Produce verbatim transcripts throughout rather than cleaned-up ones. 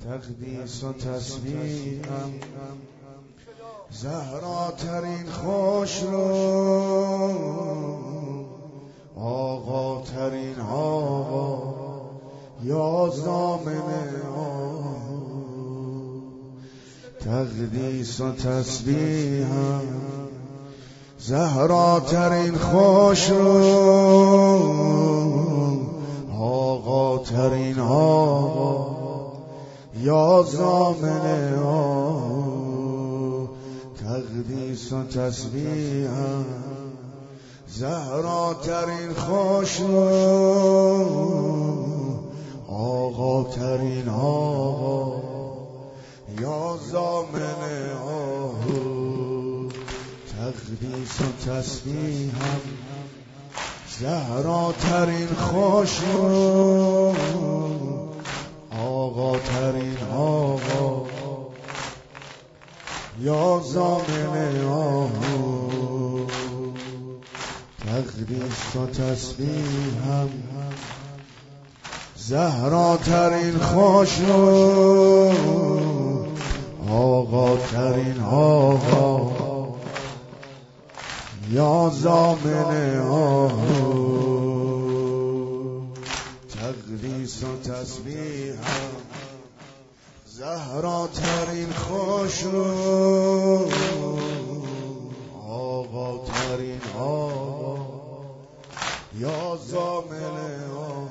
تقدیس و تسبیحم زهراترین خوش رو آقا ترین آقا یازدامن آقا تقدیس و تسبیحم زهراترین خوش رو آقا ترین آقا یازدامن آقا تقدیس و تسبیحم زهراترین خوش رو آقا ترین آقا یازدامن آقا تقدیس و تسبیحم زهراترین خوش رو آقا ترین آقا یازدامن آقا تقدیس و تسبیحم زهراترین خوش رو آقا ترین آقا یازدامن آقا تقدیس و تسبیحم زهراترین خوش رو آقا ترین آقا یازدامن آقا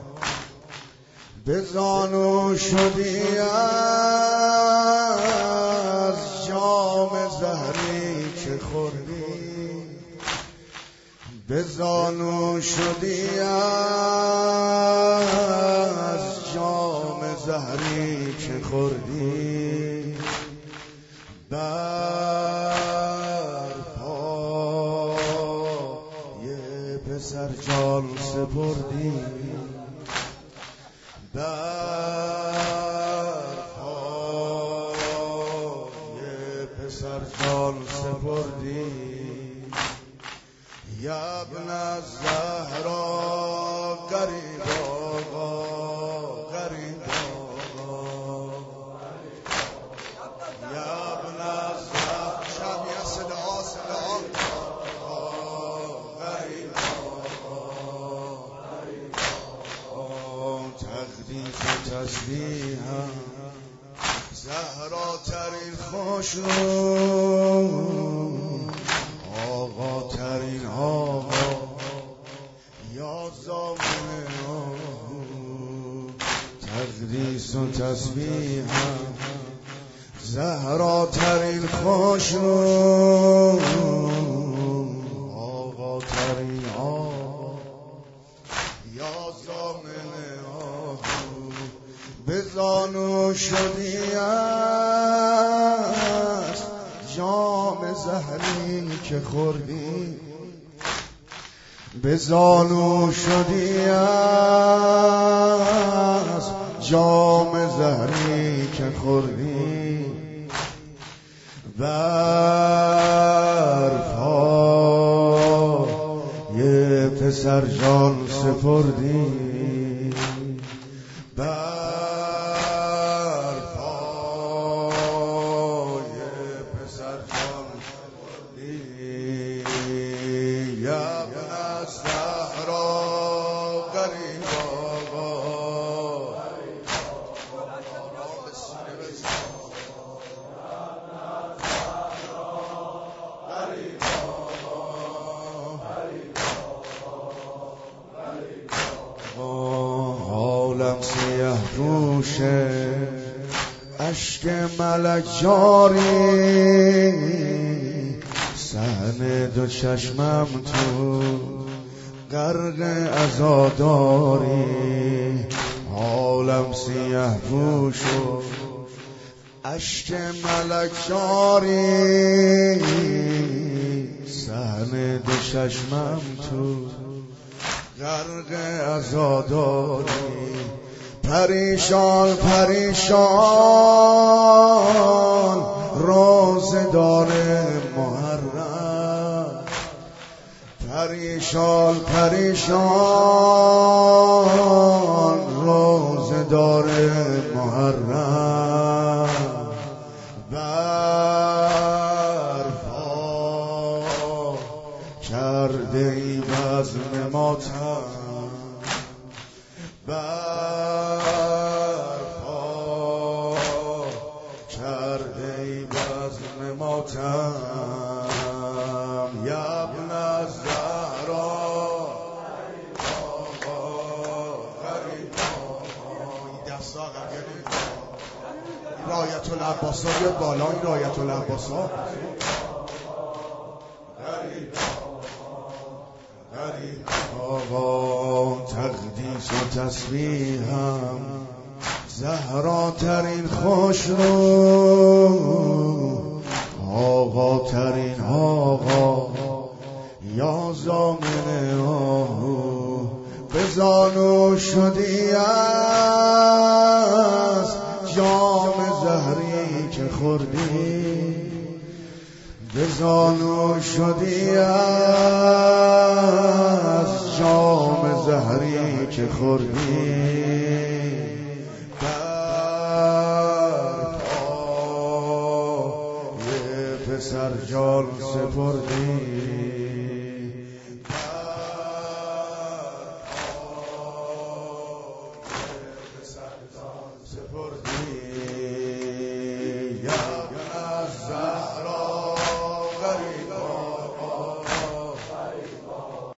بزانو شدی از جام زهری که خوردی بزانو شدی از جام زهری که خوردی بر پای پسر جان سپردی بر پای پسر جان سپردی یا ابن الزهرا غریب آقا غریب آقا یا ابن الزهرا شبیه صدا صدا غریب آقا تقدیس و تسبیحم زهراترین خوش رو آقا ترین آقا یازدامن آقا تقدیس و تسبیحم زهراترین خوش رو آقا ترین آقا یازدامن آقا بزانو شدی از جام زهری که خوردی بزانو شدی از جام زهری که خوردی بر پای پسر جان سپردی بر پای پسر جان سپردی یا ابن الزهرا غریب آقا حالم سیه پوشه اشک ملک جاری صحن دو چشمم تو غرق عزاداری حالم سیه پوش و اشک ملک جاری صحن دو چشمم تو غرق عزاداری پریشان پریشان روزدار محرم پریشان پریشان روزدار محرم ای بزم ماتم برپا کرده ای بزم ماتم یبن الزهرا دستا قبیل رایت العباسا بیاد بالا. این رایت العباسا آقا تقدیس و تسبیحم زهرا ترین خوش رو آقا ترین آقا یا زامن آهو به زانو شدی از جام زهری که خوردی به زانو شدی از جام زهری که خوردی بر پای پسر جان سپردی سپردی یا